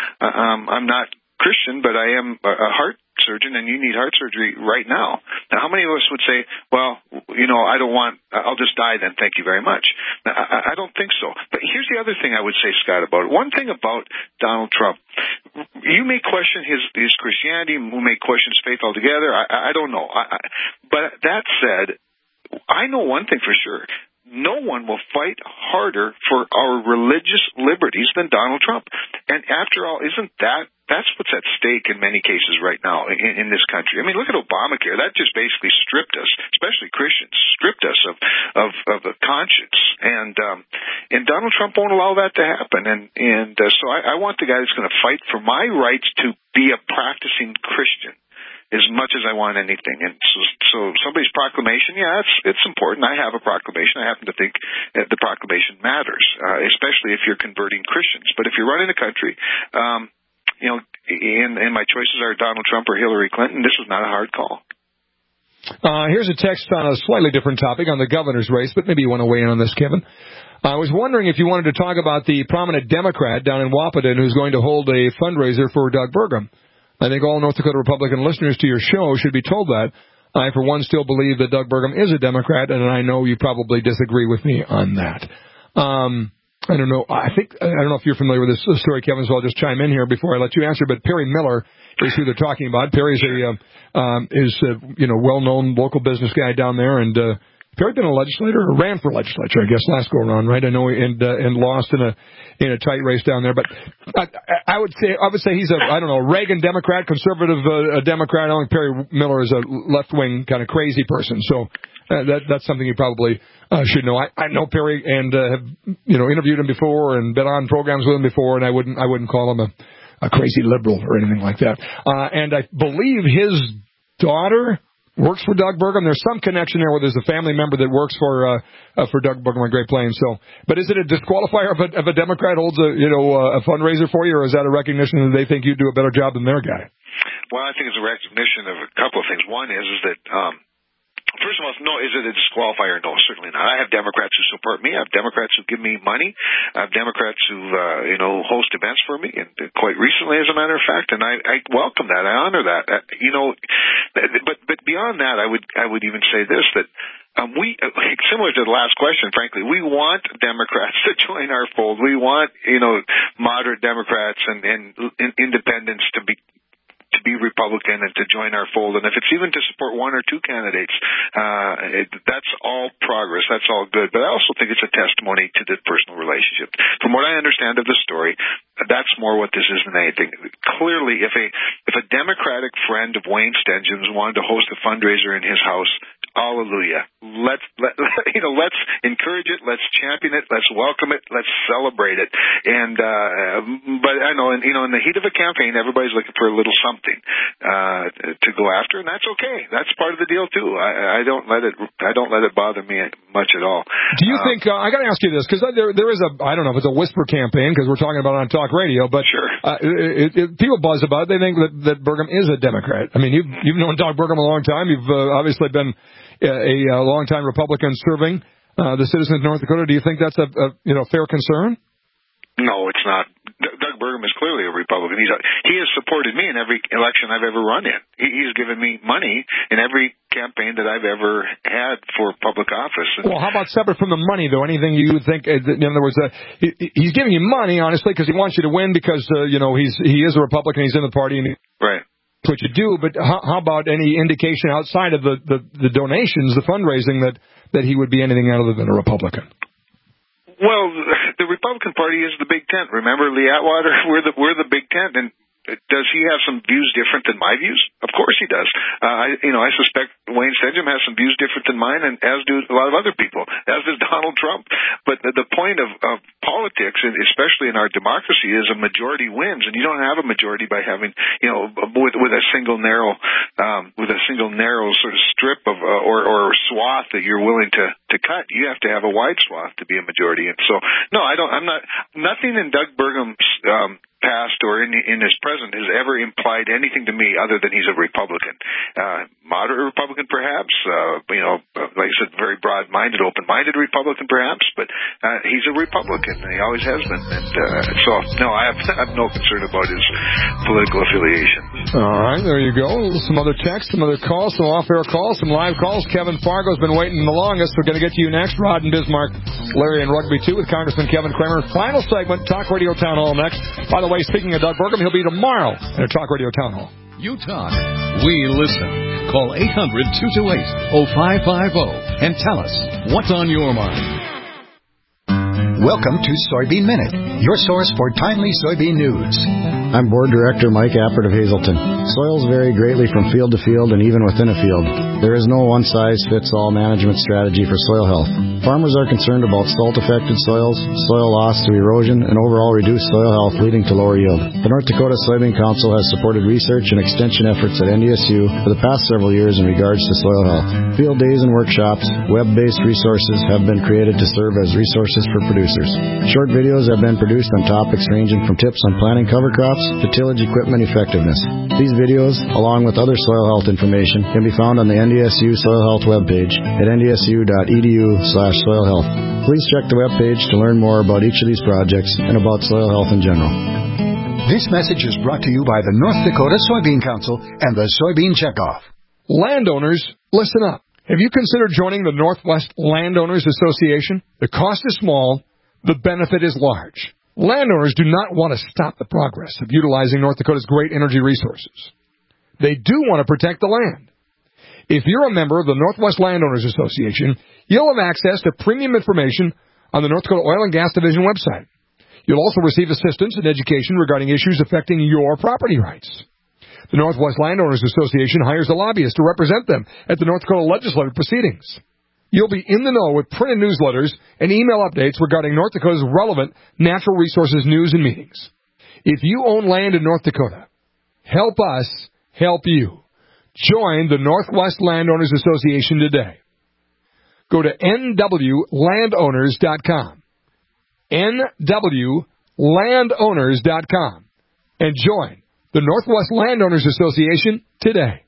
um, I'm not Christian, but I am a heart surgeon, and you need heart surgery right now. Now, how many of us would say, well, you know, I don't want, I'll just die then, thank you very much. Now, I, I don't think so. But here's the other thing I would say, Scott, about it. One thing about Donald Trump, you may question his his Christianity, you may question his faith altogether. I, I don't know. I, I, but that said, I know one thing for sure. No one will fight harder for our religious liberties than Donald Trump. And after all, isn't that, that's what's at stake in many cases right now in, in this country. I mean, look at Obamacare. That just basically stripped us, especially Christians, stripped us of, of, of a conscience. And, um, and Donald Trump won't allow that to happen. And, and, uh, so I, I want the guy that's going to fight for my rights to be a practicing Christian as much as I want anything. And so, so somebody's proclamation, yeah, it's, it's important. I have a proclamation. I happen to think that the proclamation matters, uh, especially if you're converting Christians. But if you're running a country, um, you know, and, and my choices are Donald Trump or Hillary Clinton, this is not a hard call. Uh, here's a text on a slightly different topic on the governor's race, but maybe you want to weigh in on this, Kevin. I was wondering if you wanted to talk about the prominent Democrat down in Wahpeton who's going to hold a fundraiser for Doug Burgum. I think all North Dakota Republican listeners to your show should be told that. I, for one, still believe that Doug Burgum is a Democrat, and I know you probably disagree with me on that. Um, I don't know. I think I don't know if you're familiar with this story, Kevin, so I'll just chime in here before I let you answer. But Perry Miller is who they're talking about. Perry's a uh, um, is a, you know well-known local business guy down there, and uh, Perry been a legislator or ran for legislature, I guess, last go around, right? I know, and uh, and lost in a in a tight race down there. But I, I would say I would say he's a I don't know Reagan Democrat, conservative uh, a Democrat. I don't think Perry Miller is a left wing kind of crazy person. So uh, that that's something you probably uh, should know. I, I know Perry and uh, have you know interviewed him before and been on programs with him before, and I wouldn't I wouldn't call him a, a crazy liberal or anything like that. Uh, and I believe his daughter works for Doug Burgum. There's some connection there where there's a family member that works for uh, uh, for Doug Burgum on Great Plains. So, but is it a disqualifier if a, if a Democrat holds a you know uh, a fundraiser for you, or is that a recognition that they think you do a better job than their guy? Well, I think it's a recognition of a couple of things. One is is that um, first of all, no, is it a disqualifier? No, certainly not. I have Democrats who support me. I have Democrats who give me money. I have Democrats who, uh, you know, host events for me, and quite recently, as a matter of fact, and I, I welcome that. I honor that. Uh, you know, but but beyond that, I would I would even say this, that um, we, similar to the last question, frankly, we want Democrats to join our fold. We want, you know, moderate Democrats and, and, and independents to be to be Republican and to join our fold. And if it's even to support one or two candidates, uh, it, that's all progress. That's all good. But I also think it's a testimony to the personal relationship. From what I understand of the story, that's more what this is than anything. Clearly, if a if a Democratic friend of Wayne Stenjem's wanted to host a fundraiser in his house, hallelujah. Let's let, you know. Let's encourage it. Let's champion it. Let's welcome it. Let's celebrate it. And uh, but I know, in, you know, in the heat of a campaign, everybody's looking for a little something uh, to go after, and that's okay. That's part of the deal too. I, I don't let it. I don't let it bother me much at all. Do you um, think? Uh, I got to ask you this, because there there is a I don't know if it's a whisper campaign, because we're talking about it on talk radio, but sure. uh, it, it, people buzz about it. They think that, that Burgum is a Democrat. I mean, you've you've known Doug Burgum a long time. You've uh, obviously been a, a long-time Republican serving uh, the citizens of North Dakota. Do you think that's a, a you know fair concern? No, it's not. Doug Burgum is clearly a Republican. He's a, he has supported me in every election I've ever run in. He, he's given me money in every campaign that I've ever had for public office. Well, how about separate from the money, though? Anything you would think? In other words, uh, he, he's giving you money, honestly, because he wants you to win, because uh, you know he's he is a Republican. He's in the party, and he, right. That's what you do. But how, how about any indication outside of the, the, the donations, the fundraising, that that he would be anything other than a Republican? Well, the Republican Party is the big tent. Remember, Lee Atwater, we're the we're the big tent, and does he have some views different than my views? Of course he does. Uh, I, you know, I suspect Wayne Stenjem has some views different than mine, and as do a lot of other people, as does Donald Trump. But the, the point of, of politics, and especially in our democracy, is a majority wins, and you don't have a majority by having, you know, with with a single narrow, um, with a single narrow sort of strip of uh, or or swath that you're willing to to cut. You have to have a wide swath to be a majority, and so no, I don't. I'm not. Nothing in Doug Burgum's um, past or in, in his present has ever implied anything to me other than he's a Republican. Uh, moderate Republican, perhaps. Uh, you know, like I said, very broad-minded, open-minded Republican, perhaps. But uh, he's a Republican, and he always has been. And uh, so, no, I have, I have no concern about his political affiliation. All right, there you go. Some other texts, some other calls, some off-air calls, some live calls. Kevin Fargo's been waiting the longest. We're going to get to you next. Rod and Bismarck, Larry and Rugby, too, with Congressman Kevin Cramer. Final segment, Talk Radio Town Hall next. By the the way, speaking of Doug Burgum, he'll be tomorrow at a Talk Radio Town Hall. You talk, we listen. Call eight hundred, two two eight, oh five five oh and tell us what's on your mind. Welcome to Soybean Minute, your source for timely soybean news. I'm Board Director Mike Appert of Hazelton. Soils vary greatly from field to field and even within a field. There is no one-size-fits-all management strategy for soil health. Farmers are concerned about salt-affected soils, soil loss to erosion, and overall reduced soil health leading to lower yield. The North Dakota Soybean Council has supported research and extension efforts at N D S U for the past several years in regards to soil health. Field days and workshops, web-based resources have been created to serve as resources for producers. Short videos have been produced on topics ranging from tips on planting cover crops to tillage equipment effectiveness. These videos, along with other soil health information, can be found on the N D S U Soil Health webpage at n d s u dot e d u slash soil health. Please check the webpage to learn more about each of these projects and about soil health in general. This message is brought to you by the North Dakota Soybean Council and the Soybean Checkoff. Landowners, listen up. Have you considered joining the Northwest Landowners Association? The cost is small. The benefit is large. Landowners do not want to stop the progress of utilizing North Dakota's great energy resources. They do want to protect the land. If you're a member of the Northwest Landowners Association, you'll have access to premium information on the North Dakota Oil and Gas Division website. You'll also receive assistance and education regarding issues affecting your property rights. The Northwest Landowners Association hires a lobbyist to represent them at the North Dakota legislative proceedings. You'll be in the know with printed newsletters and email updates regarding North Dakota's relevant natural resources news and meetings. If you own land in North Dakota, help us help you. Join the Northwest Landowners Association today. Go to n w landowners dot com. n w landowners dot com and join the Northwest Landowners Association today.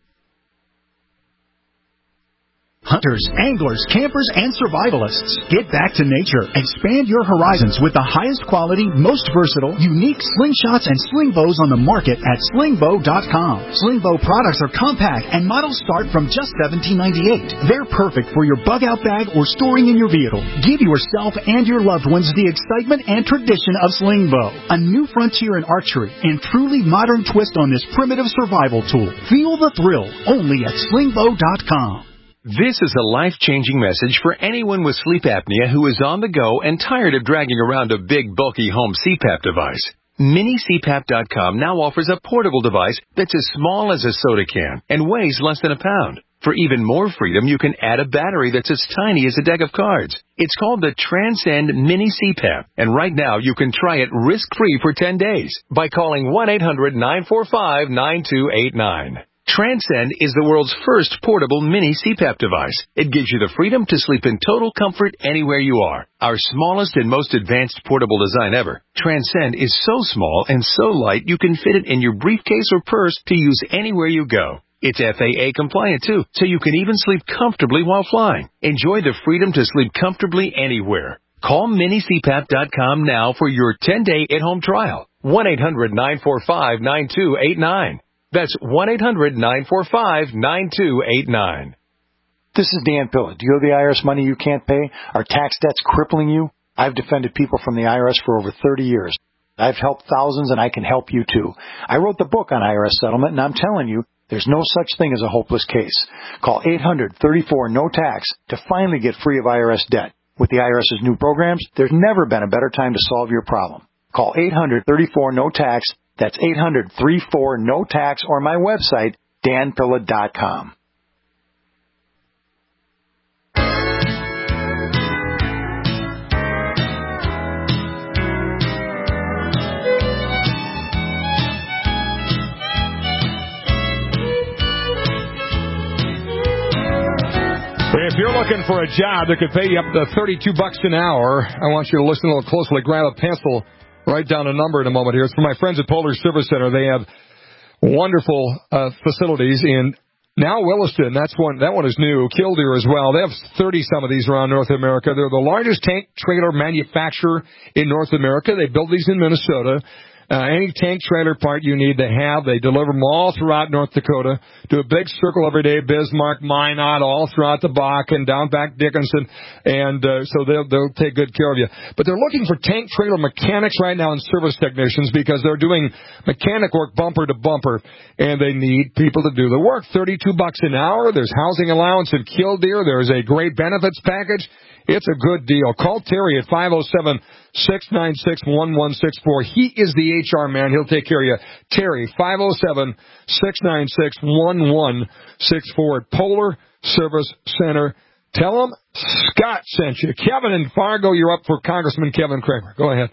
Hunters, anglers, campers, and survivalists. Get back to nature. Expand your horizons with the highest quality, most versatile, unique slingshots and sling bows on the market at sling bow dot com. Sling bow products are compact and models start from just seventeen ninety-eight. They're perfect for your bug out bag or storing in your vehicle. Give yourself and your loved ones the excitement and tradition of sling bow. A new frontier in archery and truly modern twist on this primitive survival tool. Feel the thrill only at sling bow dot com. This is a life-changing message for anyone with sleep apnea who is on the go and tired of dragging around a big, bulky home C PAP device. Mini C PAP dot com now offers a portable device that's as small as a soda can and weighs less than a pound. For even more freedom, you can add a battery that's as tiny as a deck of cards. It's called the Transcend Mini C PAP, and right now you can try it risk-free for ten days by calling one eight hundred nine four five nine two eight nine. Transcend is the world's first portable mini C PAP device. It gives you the freedom to sleep in total comfort anywhere you are. Our smallest and most advanced portable design ever. Transcend is so small and so light you can fit it in your briefcase or purse to use anywhere you go. It's F A A compliant too, so you can even sleep comfortably while flying. Enjoy the freedom to sleep comfortably anywhere. Call mini C PAP dot com now for your ten-day at-home trial. one eight hundred nine four five nine two eight nine. That's one eight hundred nine four five nine two eight nine. This is Dan Pilla. Do you owe the I R S money you can't pay? Are tax debts crippling you? I've defended people from the I R S for over thirty years. I've helped thousands, and I can help you too. I wrote the book on I R S settlement, and I'm telling you, there's no such thing as a hopeless case. Call eight hundred thirty-four no tax to finally get free of I R S debt. With the IRS's new programs, there's never been a better time to solve your problem. Call eight hundred thirty-four no tax. That's eight hundred thirty-four no tax or my website, dan pilla dot com. If you're looking for a job that could pay you up to thirty-two bucks an hour, I want you to listen a little closely. Grab a pencil. Write down a number in a moment here. It's from my friends at Polar Service Center. They have wonderful uh, facilities in now Williston. That's one. That one is new. Killdeer as well. They have thirty some of these around North America. They're the largest tank trailer manufacturer in North America. They build these in Minnesota. Uh, any tank trailer part you need, they have. They deliver them all throughout North Dakota. Do a big circle every day, Bismarck, Minot, all throughout the Bakken, down back Dickinson, and uh, so they'll they'll take good care of you. But they're looking for tank trailer mechanics right now and service technicians because they're doing mechanic work bumper to bumper, and they need people to do the work. Thirty-two bucks an hour. There's housing allowance in Killdeer. There's a great benefits package. It's a good deal. Call Terry at five oh seven, six nine six, one one six four. He is the H R man. He'll take care of you. Terry, five oh seven, six nine six, one one six four at Polar Service Center. Tell them Scott sent you. Kevin in Fargo, you're up for Congressman Kevin Cramer. Go ahead.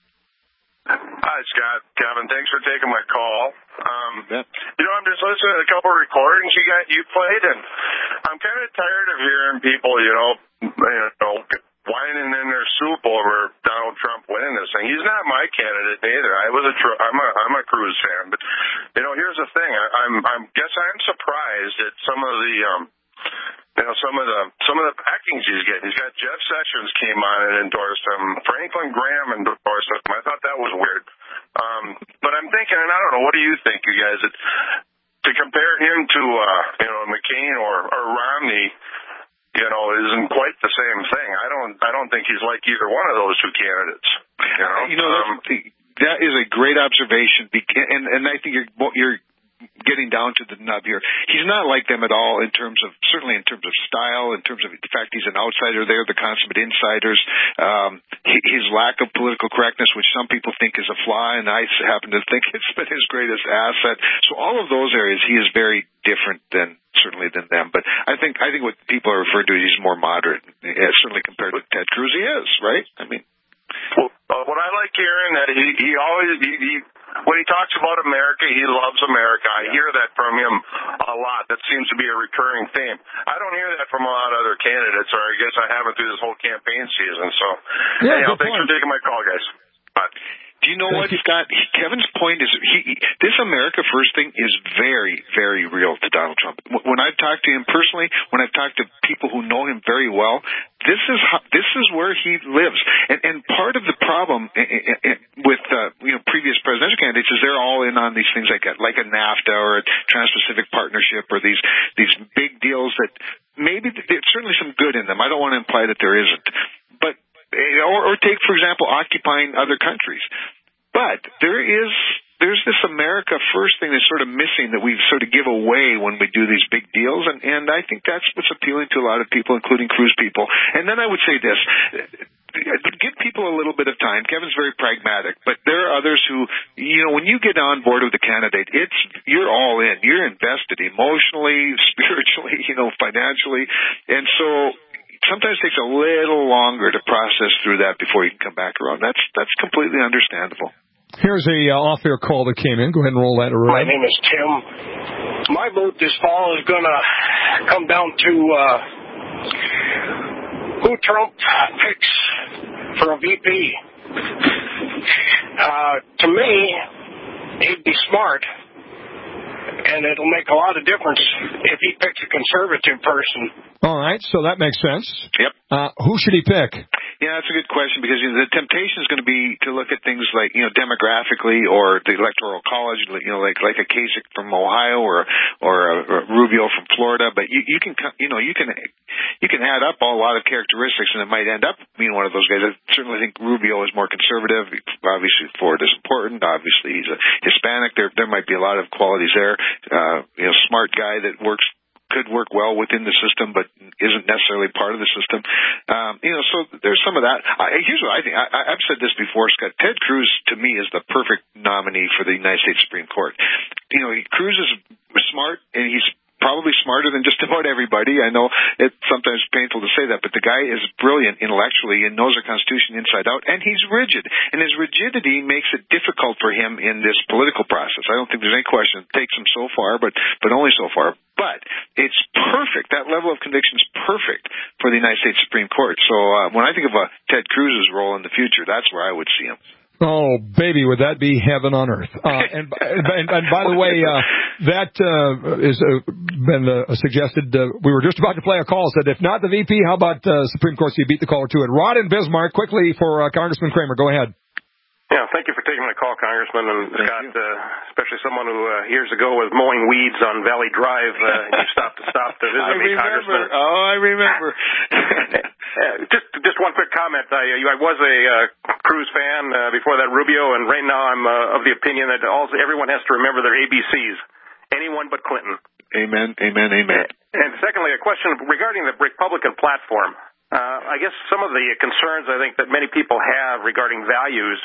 Hi, Scott. Kevin, thanks for taking my call. Um, you know, I'm just listening to a couple of recordings you got you played, and I'm kind of tired of hearing people, you know, you know, whining in their soup over Donald Trump winning this thing. He's not my candidate either. I was a, I'm a, I'm a Cruz fan, but you know, here's the thing. I, I'm, I'm guess I'm surprised at some of the, um, you know, some of the some of the backings he's getting. He's got Jeff Sessions came on and endorsed him. Franklin Graham endorsed him. I thought that was weird. Um, but I'm thinking, and I don't know, what do you think, you guys? That, to compare him to, uh, you know, McCain or, or Romney, you know, isn't quite the same thing. I don't, I don't think he's like either one of those two candidates. You know, you know um, that is a great observation, and and I think you're you're. getting down to the nub here. He's not like them at all in terms of, certainly in terms of style, in terms of, in fact, he's an outsider. They're the consummate insiders. Um, his lack of political correctness, which some people think is a flaw, and I happen to think it's been his greatest asset. So all of those areas, he is very different than, certainly than them. But I think, I think what people are referring to, he's more moderate, certainly compared to Ted Cruz. He is, right? I mean, well, uh, what I like hearing that he, he always, he, he when he talks about America, he loves America. I hear that from him a lot. That seems to be a recurring theme. I don't hear that from a lot of other candidates, or I guess I haven't through this whole campaign season. So, yeah, anyhow, thanks point. for taking my call, guys. Bye. Do you know what, Scott? Kevin's point is he, this America First thing is very, very real to Donald Trump. When I've talked to him personally, when I've talked to people who know him very well, this is how, this is where he lives. And, and part of the problem with uh, you know previous presidential candidates is they're all in on these things like a, like a NAFTA or a Trans-Pacific Partnership or these these big deals that maybe there's certainly some good in them. I don't want to imply that there isn't, but. Or, or take, for example, occupying other countries. But there is, there's this America First thing that's sort of missing that we sort of give away when we do these big deals, and, and I think that's what's appealing to a lot of people, including Cruz people. And then I would say this, give people a little bit of time. Kevin's very pragmatic, but there are others who, you know, when you get on board with a candidate, it's, you're all in. You're invested emotionally, spiritually, you know, financially, and so sometimes it takes a little longer to process through that before you can come back around. That's that's completely understandable. Here's a uh, off-air call that came in. Go ahead and roll that around. My name is Tim. My vote this fall is going to come down to uh, who Trump picks for a V P. Uh, to me, he'd be smart, and it'll make a lot of difference if he picks a conservative person. All right, so that makes sense. Yep. Uh, who should he pick? Yeah, that's a good question because you know, the temptation is going to be to look at things like, you know, demographically or the Electoral College, you know, like like a Kasich from Ohio or or a, a Rubio from Florida. But you, you can, you know, you can you can add up a lot of characteristics, and it might end up being one of those guys. I certainly think Rubio is more conservative. Obviously, Florida is important. Obviously, he's a Hispanic. There there might be a lot of qualities there. Uh, you know, smart guy that works. Could work well within the system, but isn't necessarily part of the system. Um, you know, so there's some of that. I, here's what I think. I, I've said this before, Scott. Ted Cruz, to me, is the perfect nominee for the United States Supreme Court. You know, Cruz is smart, and he's probably smarter than just about everybody. I know it's sometimes painful to say that, but the guy is brilliant intellectually and knows the Constitution inside out, and he's rigid. And his rigidity makes it difficult for him in this political process. I don't think there's any question. It takes him so far, but, but only so far. But it's perfect. That level of conviction is perfect for the United States Supreme Court. So uh, when I think of a Ted Cruz's role in the future, that's where I would see him. Oh, baby, would that be heaven on earth? Uh, and, and, and by the way, uh, that uh, is uh, been uh, suggested. Uh, we were just about to play a call. Said if not the V P, how about uh, Supreme Court? So you beat the caller to it. Rod and Bismarck, quickly for uh, Congressman Cramer. Go ahead. Yeah, thank you for taking my call, Congressman. And thank Scott, uh, especially someone who uh, years ago was mowing weeds on Valley Drive, uh, you stopped to stop to visit I me, remember. Congressman. Oh, I remember. uh, just, just one quick comment. I, I was a uh, Cruz fan uh, before that, Rubio, and right now I'm uh, of the opinion that all, everyone has to remember their A B Cs. Anyone but Clinton. Amen. Amen. Amen. And secondly, a question regarding the Republican platform. Uh, I guess some of the concerns I think that many people have regarding values.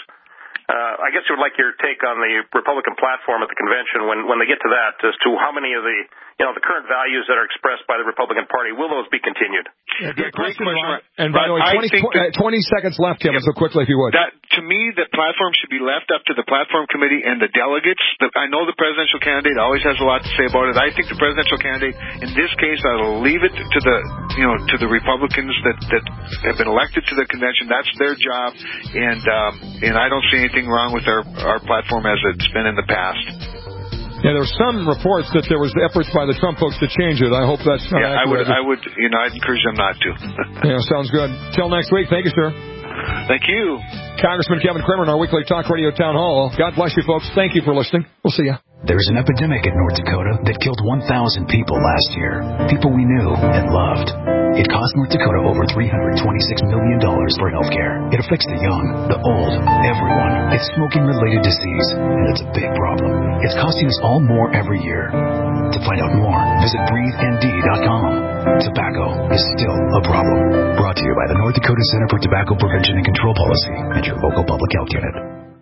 Uh, I guess you would like your take on the Republican platform at the convention when, when they get to that as to how many of the, you know, the current values that are expressed by the Republican Party, will those be continued? Yeah, good Great question, question. Ron. And by the way, twenty, that, twenty seconds left, Kevin, yeah, so quickly if you would. That, to me, the platform should be left up to the platform committee and the delegates. The, I know the presidential candidate always has a lot to say about it. I think the presidential candidate, in this case, I'll leave it to the, you know, to the Republicans that, that have been elected to the convention. That's their job. And, um, and I don't see anything wrong with our, our platform as it's been in the past. Yeah, there were some reports that there was efforts by the Trump folks to change it. I hope that's not yeah, accurate. I would, I would, you know, I'd encourage them not to. Yeah, sounds good. Till next week. Thank you, sir. Thank you. Congressman Kevin Cramer in our weekly Talk Radio Town Hall. God bless you, folks. Thank you for listening. We'll see you. There's an epidemic in North Dakota that killed one thousand people last year. People we knew and loved. It cost North Dakota over three hundred twenty-six million dollars for health care. It affects the young, the old, everyone. It's smoking-related disease, and it's a big problem. It's costing us all more every year. To find out more, visit breathe N D dot com. Tobacco is still a problem. Brought to you by the North Dakota Center for Tobacco Prevention and Control Policy and your local public health unit.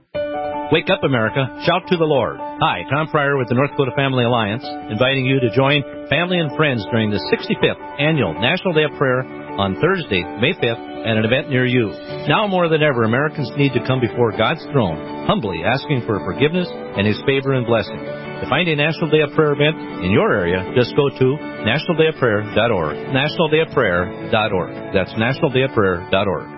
Wake up, America. Shout to the Lord. Hi, Tom Pryor with the North Dakota Family Alliance, inviting you to join family and friends during the sixty-fifth Annual National Day of Prayer on Thursday, May fifth, at an event near you. Now more than ever, Americans need to come before God's throne, humbly asking for forgiveness and His favor and blessing. To find a National Day of Prayer event in your area, just go to national day of prayer dot org. national day of prayer dot org. That's national day of prayer dot org.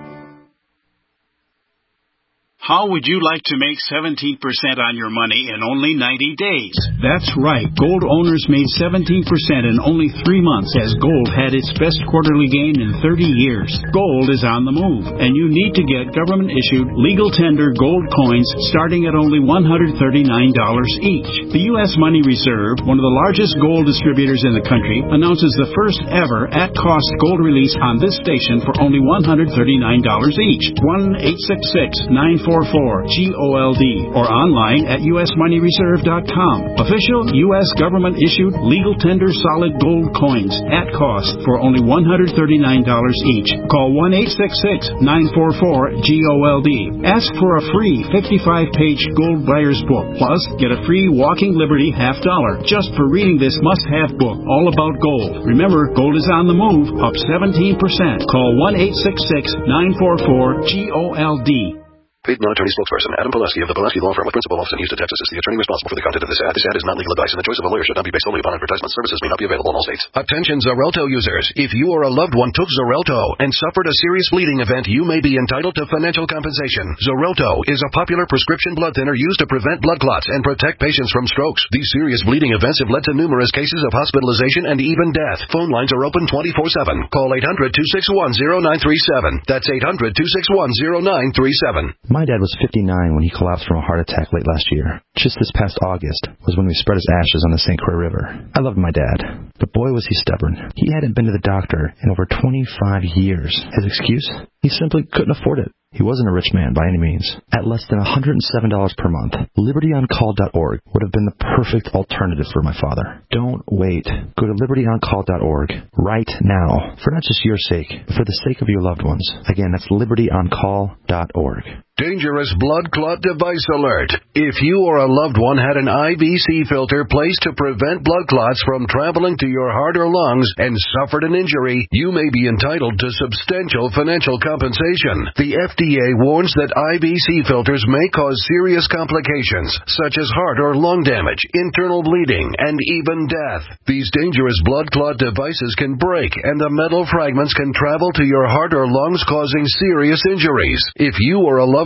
How would you like to make seventeen percent on your money in only ninety days? That's right. Gold owners made seventeen percent in only three months as gold had its best quarterly gain in thirty years. Gold is on the move, and you need to get government-issued, legal tender gold coins starting at only one hundred thirty-nine dollars each. The U S Money Reserve, one of the largest gold distributors in the country, announces the first ever at-cost gold release on this station for only one hundred thirty-nine dollars each. one eight six six nine four four G O L D or online at U S money reserve dot com. Official U S government-issued legal tender solid gold coins at cost for only one hundred thirty-nine dollars each. Call one eight six six nine four four G O L D. Ask for a free fifty-five page gold buyer's book. Plus, get a free Walking Liberty half dollar just for reading this must-have book all about gold. Remember, gold is on the move, up seventeen percent. Call one eight six six nine four four G O L D. Paid non-attorney spokesperson Adam Pileski of the Pileski Law Firm with principal office in Houston, Texas, is the attorney responsible for the content of this ad. This ad is not legal advice, and the choice of a lawyer should not be based solely upon advertisement. Services may not be available in all states. Attention Xarelto users. If you or a loved one took Xarelto and suffered a serious bleeding event, you may be entitled to financial compensation. Xarelto is a popular prescription blood thinner used to prevent blood clots and protect patients from strokes. These serious bleeding events have led to numerous cases of hospitalization and even death. Phone lines are open twenty-four seven. Call eight hundred two six one zero nine three seven. That's eight hundred two six one zero nine three seven. My dad was fifty-nine when he collapsed from a heart attack late last year. Just this past August was when we spread his ashes on the Saint Croix River. I loved my dad, but boy was he stubborn. He hadn't been to the doctor in over twenty-five years. His excuse? He simply couldn't afford it. He wasn't a rich man by any means. At less than one hundred seven dollars per month, liberty on call dot org would have been the perfect alternative for my father. Don't wait. Go to liberty on call dot org right now, for not just your sake, but for the sake of your loved ones. Again, that's liberty on call dot org. Dangerous blood clot device alert. If you or a loved one had an I V C filter placed to prevent blood clots from traveling to your heart or lungs and suffered an injury, you may be entitled to substantial financial compensation. The F D A warns that I V C filters may cause serious complications, such as heart or lung damage, internal bleeding, and even death. These dangerous blood clot devices can break, and the metal fragments can travel to your heart or lungs, causing serious injuries. If you or a loved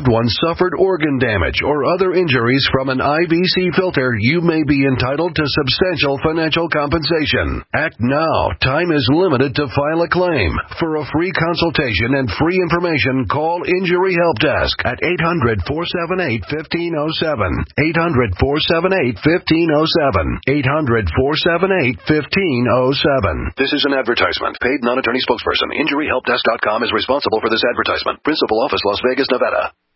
loved one suffered organ damage or other injuries from an I V C filter, you may be entitled to substantial financial compensation. Act now. Time is limited to file a claim. For a free consultation and free information, call Injury Help Desk at eight hundred, four seven eight, one five zero seven. eight hundred, four seven eight, one five zero seven. eight hundred, four seven eight, one five zero seven. This is an advertisement. Paid non-attorney spokesperson. Injury Help Desk dot com is responsible for this advertisement. Principal office, Las Vegas, Nevada.